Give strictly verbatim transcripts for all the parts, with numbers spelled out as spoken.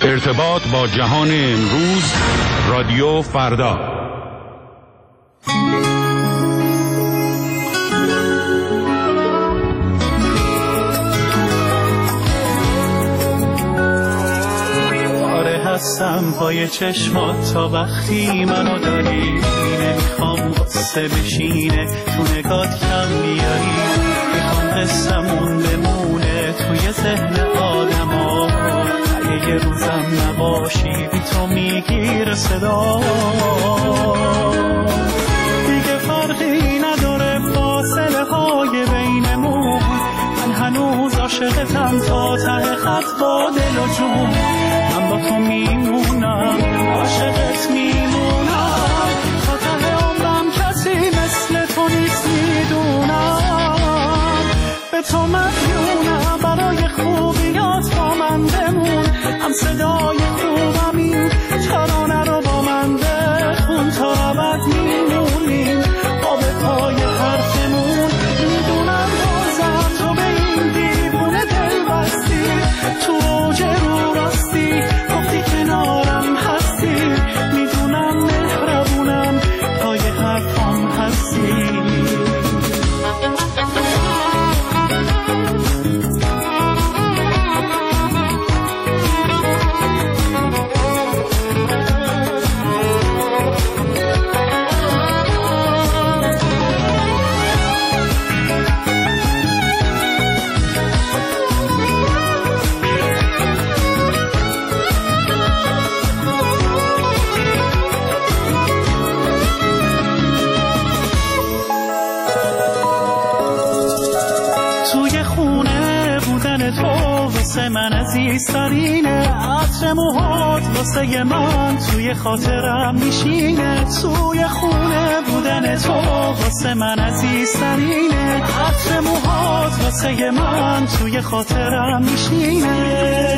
ارتباط با جهان امروز، رادیو فردا. آره هستم پای چشمات تا وقتی منو داری، نمیخوام قصه بشینه تو نگات کم بیاری، میخوام قصه‌مون بمونه توی ذهن آدم ها، اگه یه روزم نباشی بی تو میگیره صدا، دیگه فرقی نداره فاصله های بینمون، من هنوز عاشقتم تا ته خط با دل و جون، من با تو میمونم عاشقت میمونم تا ته عمرم، کسی مثل تو نیست میدونم، به تو مدیونم برای خوبیات با من بمون، هم صدای خوبم این ترانه رو با من بخون تا ابد میمونیم با به پای حرفمون، میدونم بازم تو به این دیوونه دل بستی، تو اوج رو راستی گفتی کنارم هستی، میدونم مهربونم پای حرفام هستی. من عزیزترینه، عطر موهات واسه من توی خاطرم میشینه، توی خونه بودن تو واسه من عزیزترینه، عطر موهات واسه من توی خاطرم میشینه،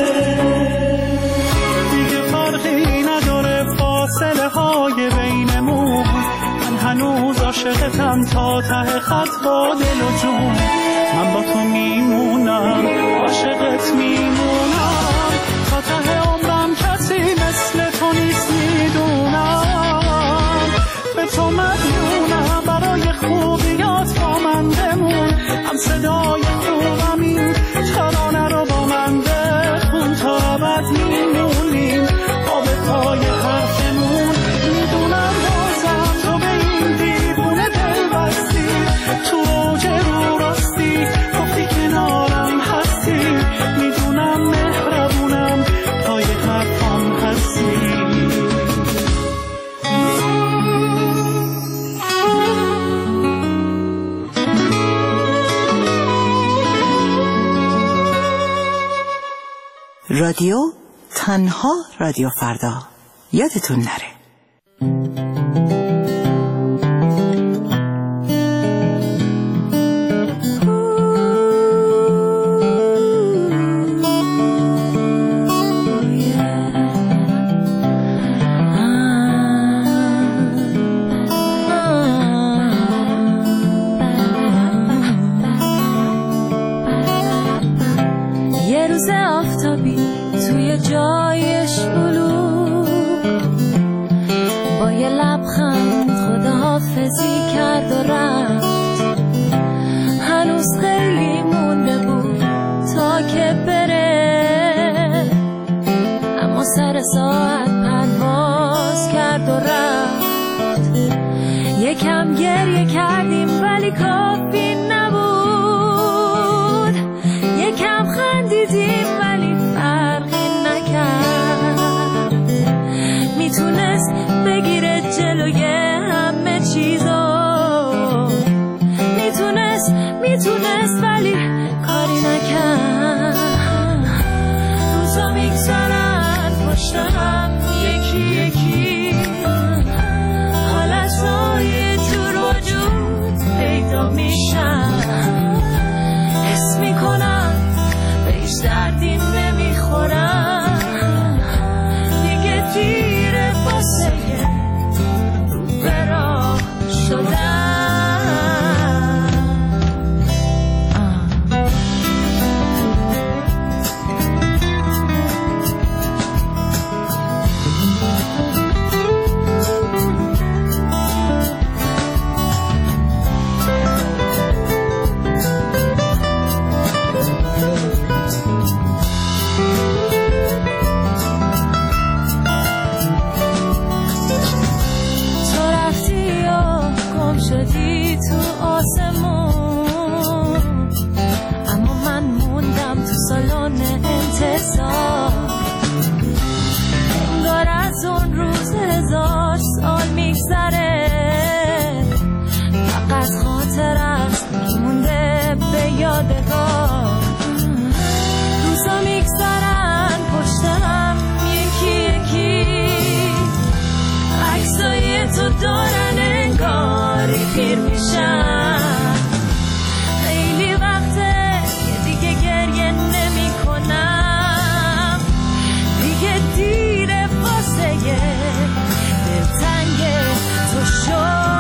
دیگه فرقی نداره فاصله های بینمون، من هنوز عاشقتم تا ته خط با دل و جون، من با تو میمونم عاشقت میمونم تا ته عمرم، کسی مثل تو نیست میدونم، به تو مدیونم برای خوبیات با من بمون، هم صدای خوبم این ترانه رو با من بخون تا ابد میمونیم با به پای حرفمون، میدونم بازم تو به این دیوونه دل بستی، تو اوج رو راستی گفتی کنارم هستی، میدونم مهربونم پای حرفام هستی. رادیو تنها رادیو فردا، یادتون نره. یکی یکی حالتهای جور و جور سال انگار از اون روز هزار سال میگذره فقط خاطر است مونده به یادگار روزا میگذرن پشتم یکی یکی عکسای تو دارن انگاری پیر میشن خیلی وقته که دیگه گریه نمی کنم دیگه دیره واسه دلتنگ تو شدم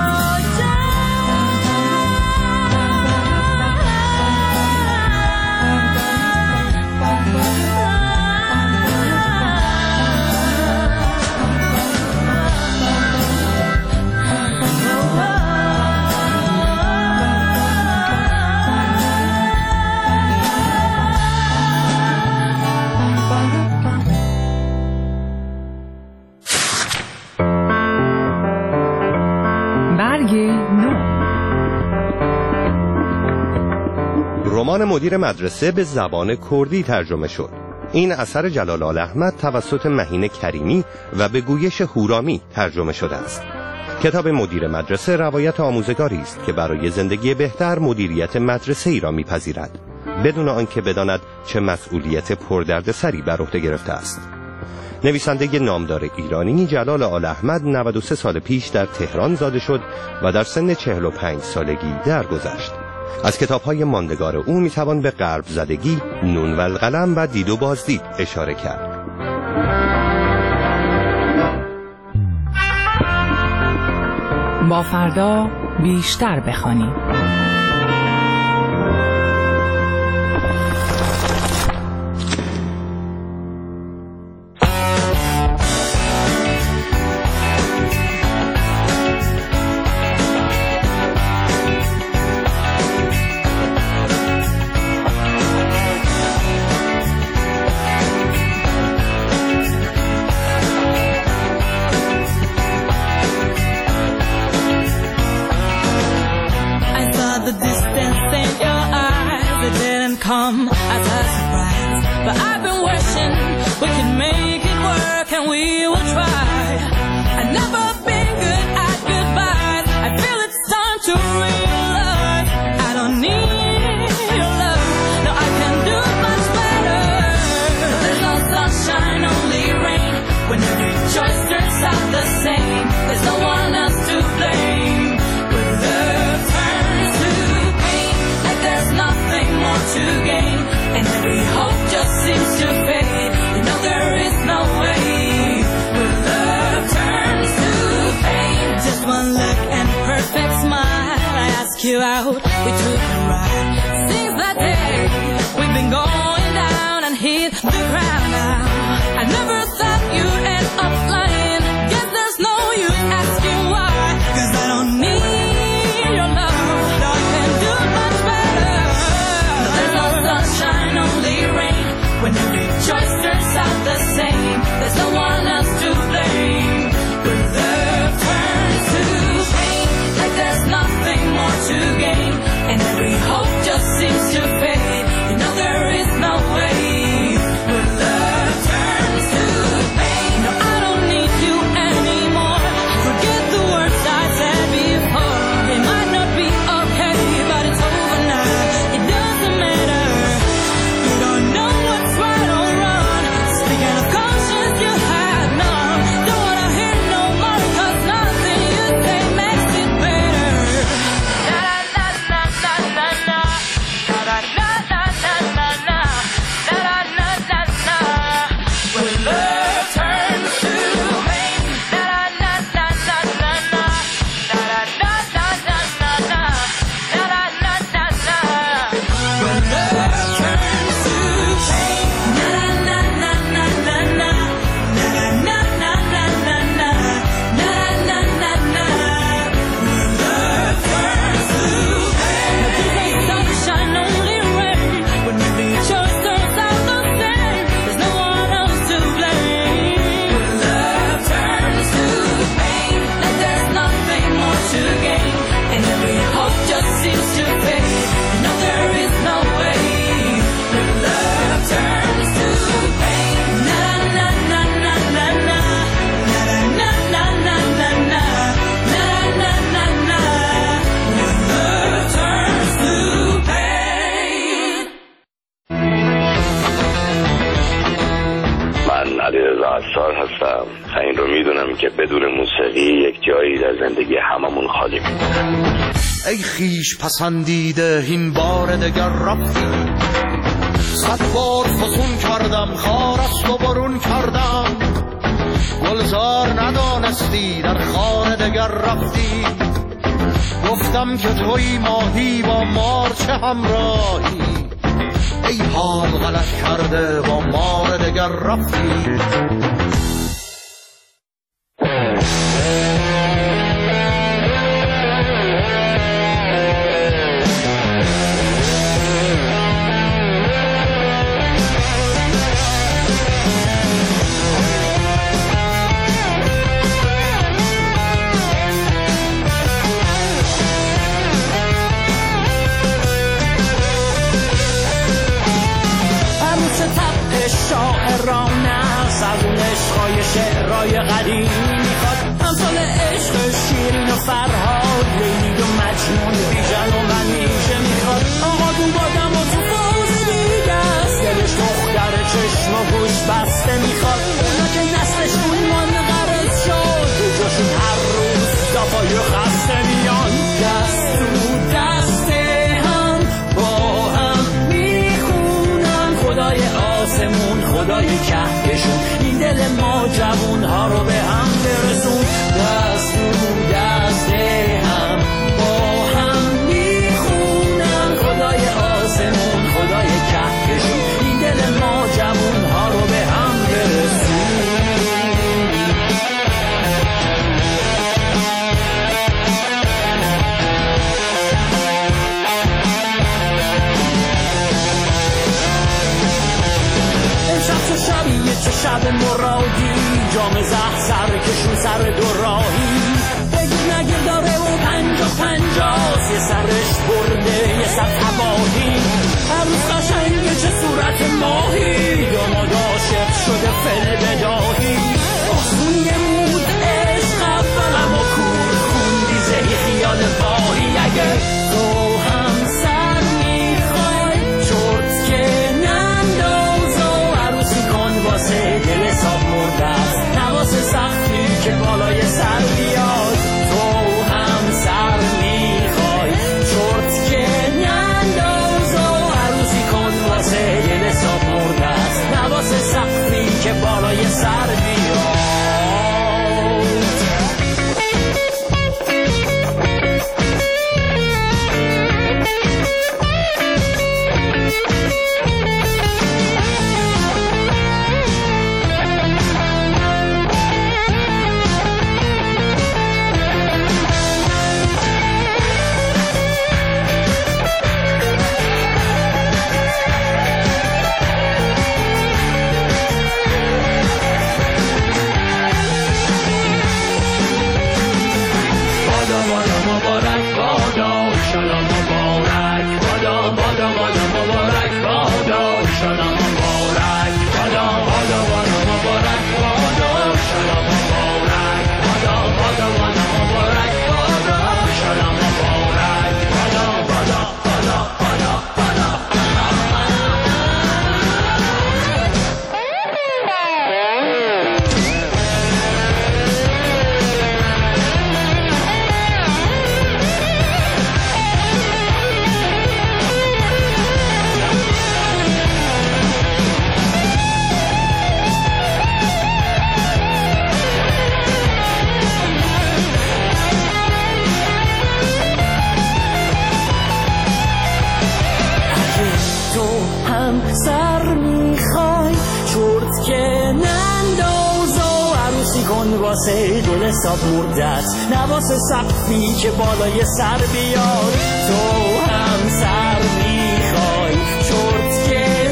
رمان مدیر مدرسه به زبان کردی ترجمه شد. این اثر جلال آل احمد توسط مهین کریمی و به گویش هورامی ترجمه شده است. کتاب مدیر مدرسه روایت آموزگاری است که برای زندگی بهتر مدیریت مدرسه ای را می‌پذیرد بدون آنکه بداند چه مسئولیت پردردسری بر عهده گرفته است. نویسنده نامدار ایرانی جلال آل احمد نود و سه سال پیش در تهران زاده شد و در سن چهل و پنج سالگی درگذشت. از کتاب‌های ماندگار او می‌توان به غرب زدگی، نون و القلم و دید و بازدید اشاره کرد. با فردا بیشتر بخوانیم. Come as a surprise, but I've been wishing we could make it work and we will try. I've never been good at goodbyes. I feel it's time to realize I don't need your love. No, I can do much better. There's no sunshine, only rain. When every choice turns out the same, there's no one else to blame. When love turns to pain, like there's nothing more to gain, and every hope just seems to fade. You know there is no way. When love turns to pain, just one look and perfect smile. I ask you out, we took a ride. Since that day, we've been going down and hit the ground now. I never thought you'd end up lying. Guess there's no use asking why, 'cause I don't need your love. No, I can do much better. No, there's no sunshine, only rain. When every choice turns out the same, there's no one else to blame. When love turns to pain, like there's nothing more to gain, and every hope علیرضا عصار هستم. این رو میدونم که بدون موسیقی یک جایی در زندگی هممون خالی میمونه. ای خیش پسندیده این بار دگر رفتی، صد بار فسون کردم خارست و برون کردم، گلزار ندانستی در خانه دگر رفتی، گفتم که توی ماهی با مار چه همراهی، ای حال غلط کرده با مار دگر رفتی. شعرهای قدیمی میخواد امثال عشق شیرین و فرهاد، لیلی و مجنون بیژن و منیژه میخواد. آقا دون بادم و تو فوز دیگه است، دلش دختر چشم و گوش بسته میخواد. اونا که نسلشون منقرض شد، تو جاشون هر روز دفاعی و خسته میان. دست تو دست هم با هم میخونن خدای آسمون خدای کهکشون، این دل ما جوون ها رو به هم برسون. دست تو دست هم با هم میخونن خدای آسمون خدای کهکشون، این دل ما جوون ها رو به هم برسون. چه شب مرادی جام زهر سر کشون سر دو راهی، بگیر نگیر داره و پنجا پنجاست، یه سرش برده یه سر تباهی. هر روز قشنگه چه صورت ماهی، داماد عاشق شده فل بداهی. آسون یه مود عشق اولم و کور خوندی زهی خیال واهی. اگه تو هم سر میخوای چرت که ننداز و عروسی کن واسه دل حساب مرده است، نواسه سختی که بالای سر بیاد. تو هم سر میخوای چرت که ننداز و عروسی کن واسه دل حساب مرده است، نواسه سختی که بالای سر بیاد. واسه دل حساب مردت نواسه سقفی که بالای سر بیاد. تو هم سر میخوای چرت که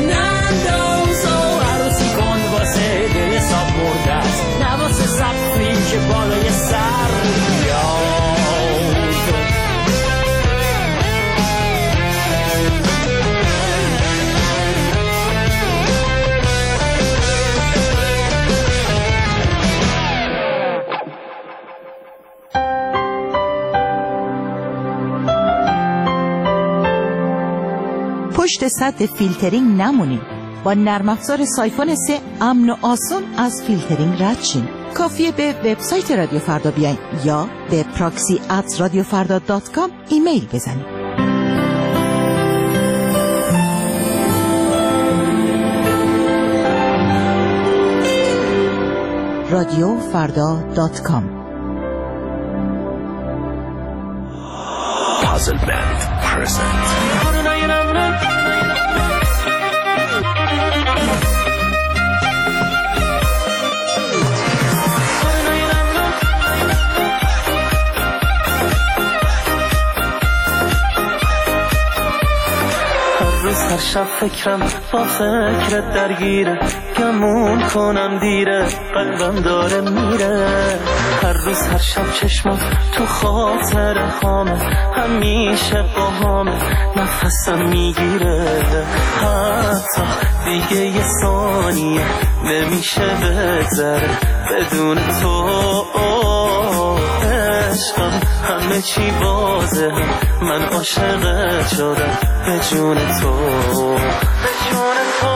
ننداز و عروسی کن واسه دل حساب مردت نواسه سقفی که بالای سر بیاد. پشت سد فیلترینگ نمونید. با نرم افزار سایفون سه امن و آسان از فیلترینگ رد شین. کافیه به وبسایت رادیو فردا بیاین یا به پراکسی ات رادیو فردا دات کام ایمیل بزنید. رادیو فردا دات کام. Puzzle Band present. هر شب فکرم با فکرت درگیره، گمون کنم دیره، قلبم داره میره. هر روز هر شب چشمم تو خاطر خامه، همیشه با همه نفسم میگیره. حتی دیگه یه ثانیه نمیشه بگذره بدون تو. عشقم همه چی بازه، من عاشقت شدم به جون تو، به جون تو.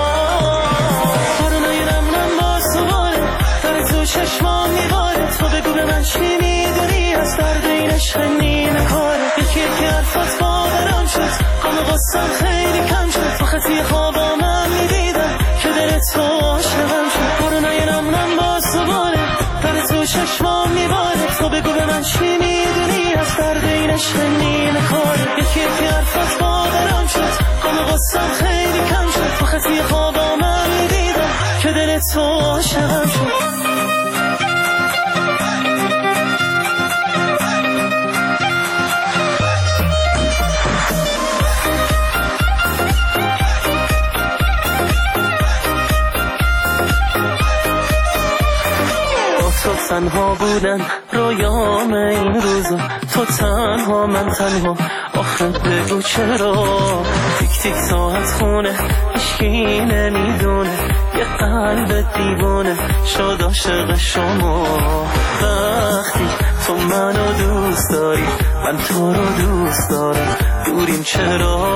پرونای نمونم با سواره، در تو چشمان میباره. تو بگو به من چی میدونی از درد این عشق نیمه کاره. یکی یکی حرفات باورم شد، غم و غصم خیلی کم شد. تو خطی خوابا من میدیدم که دل تو عاشقم شد. پرونای نمونم با سواره، در تو چشمان میباره. تو بگو به من چی میدونی از درد این عشق نیمه کاره. یکی یکی حرفات باورم شد، غم و غصم خیلی کم شد. تو خطی خوابا من میدیدم که دل تو عاشقم شد. تو تنها بودن رویام این روزا، تو تنها من تنها. آخه بگو چرا تیک تیک ساعت خونه، هیچکی نمیدونه یه قلب دیوانه شد عاشق شما. وقتی تو منو دوست داری من تو رو دوست دارم، دوریم چرا؟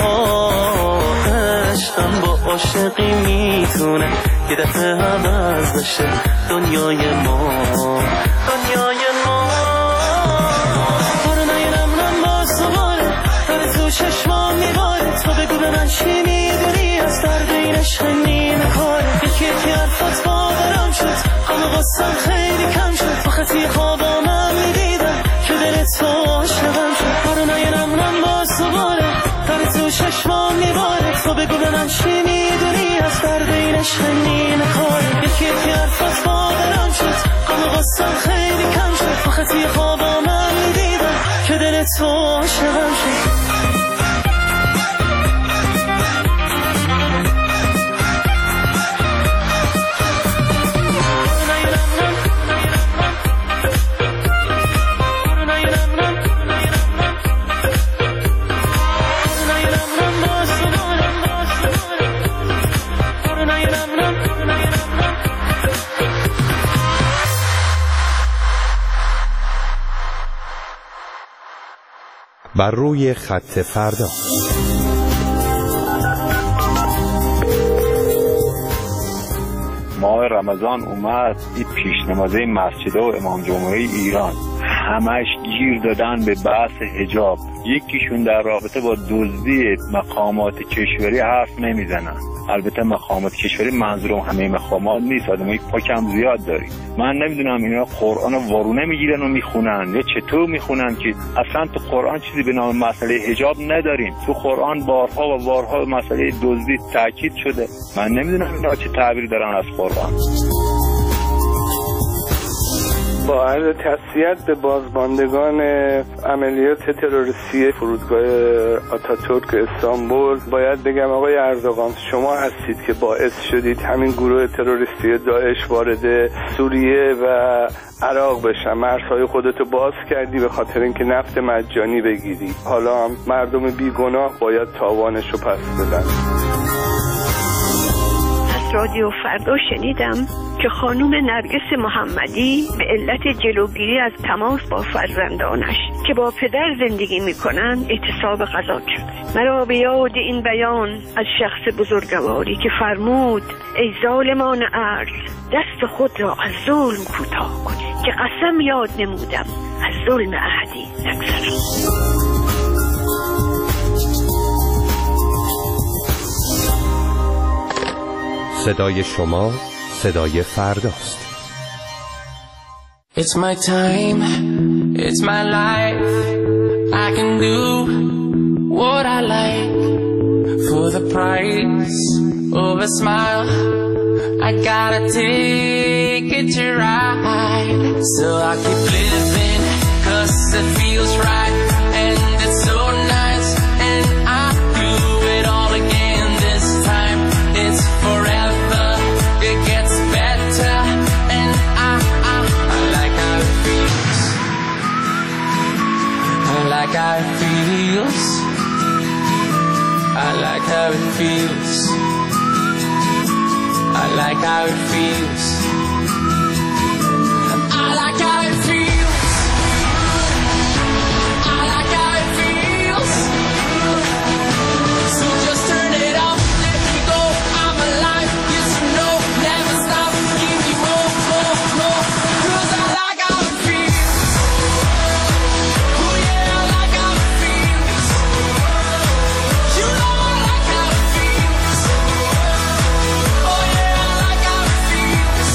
عشقم با عاشقی میتونه یه دفعه عوض بشه دنیای ما، دنیای ما. پرونای نمونم با سواره، در تو چشمان میباره. تو بگو به من چی میدونی از درد این عشق نیمه کاره. یکی یکی حرفات باورم شد، غم و غصم خیلی کم شد. تو خطی خوابا من میدیدم که دل تو عاشقم شد. پرونای نمونم با سواره، در تو چشمان میباره. تو بگو به من چی میدونی از درد این عشق نیمه کاره. یکی یکی حرفات باورم شد، غم و غصم خیلی کم شد. تو خطی خوابا من میدیدم که دل تو عاشقم شد. بر روی خط فردا. ماه رمضان اومد، این پیشنمازه مسجد و امام جمهوری ایران همش گیر دادن به بحث حجاب. یکیشون در رابطه با دزدی مقامات کشوری حرف نمیزنن. البته مقامات کشوری منظورم همه مقامات نیست، آدم یک پاکم زیاد داریم. من نمیدونم اینا قرآن رو وارونه میگیرن و میخونن یا چطور میخونن که اصلا تو قرآن چیزی به نام مسئله حجاب نداریم. تو قرآن بارها و بارها مسئله دزدی تاکید شده. من نمیدونم اینا چه تعبیر دارن از قرآن. با عرض تسلیت به بازماندگان عملیات تروریستی فرودگاه آتاتورک استانبول، باید بگم آقای اردوغان شما هستید که باعث شدید همین گروه تروریستی داعش وارد سوریه و عراق بشن. مرزهای خودتو باز کردی به خاطر اینکه نفت مجانی بگیری. حالا هم مردم بیگناه باید تاوانشو پس بدن. رادیو فردا شنیدم که خانم نرگس محمدی به علت جلوگیری از تماس با فرزندانش که با پدر زندگی میکنند اعتصاب غذا کرد. مرا به یاد این بیان از شخص بزرگواری که فرمود ای ظالمان ارض دست خود را از ظلم کوتاه کنید که قسم یاد نمودم از ظلم احدی نگذرم. صدای شما صدای فرداست. It's my time, it's my life. I can do what I like for the price of a smile. I gotta take it to ride. So I keep living cause it feels right and it's so nice and I do it all again this time. It's forever, it gets better and I, I, I like how it feels. I like how it feels. I like how it feels. I like how it feels. I like how it feels. I like how it feels. So just turn it up, let me go. I'm alive, yes you know, never stop. Give me more, more, more. Cause I like how it feels. Oh yeah, I like how it feels. You know I like how it feels. Oh yeah, I like how it feels.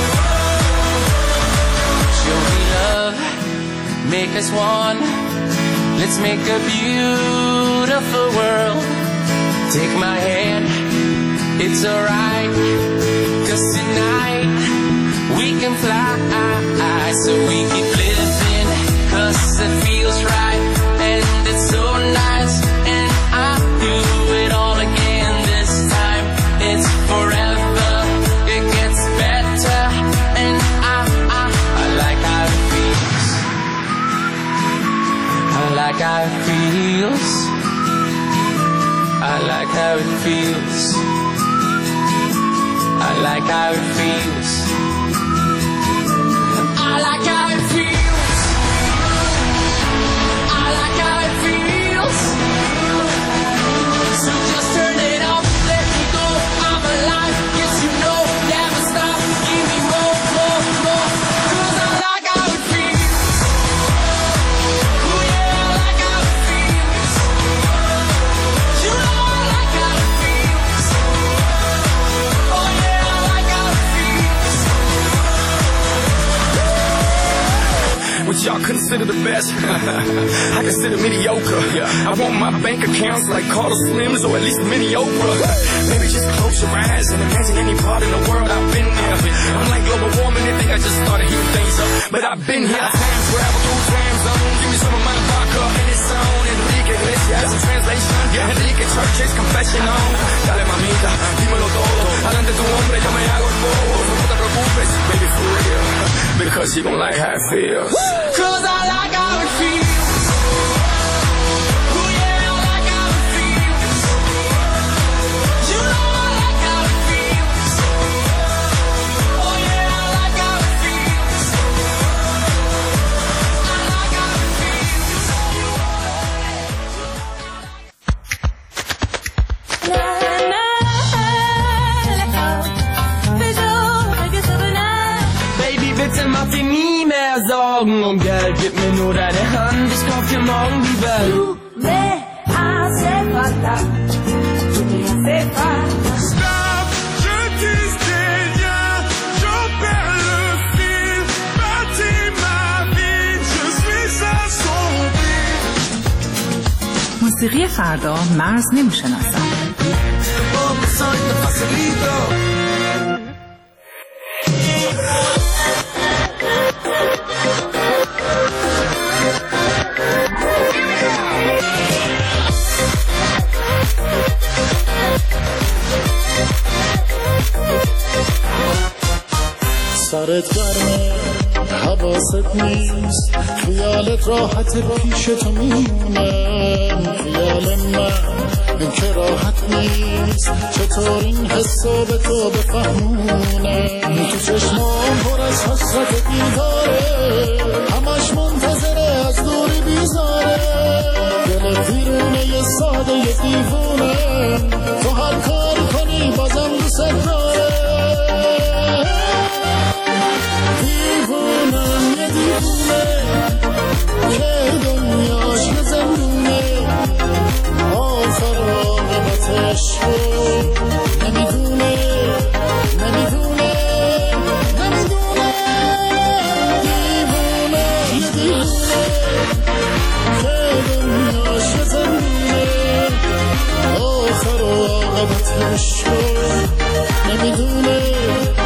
Show me love, make us one. Let's make a beautiful world. Take my hand, it's alright. Cause tonight we can fly. So we keep living cause it feels right and it's so nice and I do it all again this time. It's forever, it gets better and I, I, I like how it feels. I like how it feels. I like how it feels. I like how it feels. I like how it feels. I like how it feels. So just turn it up, let me go. I'm alive, yes you know, never stop. Give me more, more, more. Cause I like how it feels. Oh yeah, I like how it feels. You know I like how it feels. Oh yeah, I like how it feels. What y'all consider the best? I consider mediocre. Yeah. I want my bank accounts like Carter Slims or at least mini Oprah. Maybe just close your eyes and imagine any part in the world I've been there. I'm like global warming, they think I just started heating things up, but I've been here. Time travel through time zones. Give me some of my vodka and it's on. Enrique Iglesias, some translation. Yeah, Enrique Church's confession on. Dale mamita, dímelo todo. Adelante tu hombre, yo me hago el bobo. No te preocupes, baby, for real. Because you gon' like how it feels. Cause I like how it feels. Oh yeah, I like how it feels. You know I like how it feels. Oh yeah, I like how it feels. I like how it feels. Baby, bitte mach dir nie mehr Sorgen um Geld, gib mir nur deine Hand, ich kauf dir morgen die Welt. Du me hace falta, tu me hace falta. Stop, je dis rien, j'en perds le fil, bâtis ma vie, je suis assombri. موسیقی فردا مرز نمیشناسد. سرت گرمه حواست نیست خیالت راحت پیش تو میمونم خیال من که راحت نیست چطور این حسو به تو بفهمونم تو چشمام پر از حسرت دیداره همش منتظره از دوری بیزاره دل دیرونه یه ساده یه دیوونه تو هر کاری کنی بازم دوست داره دیوونم یه دیوونه که دنیاش یه زندونه آخر عاقبتش رو نمیدونه نمیدونه نمیدونه دیوونه یه دیوونه که دنیاش یه زندونه آخر عاقبتش رو نمیدونه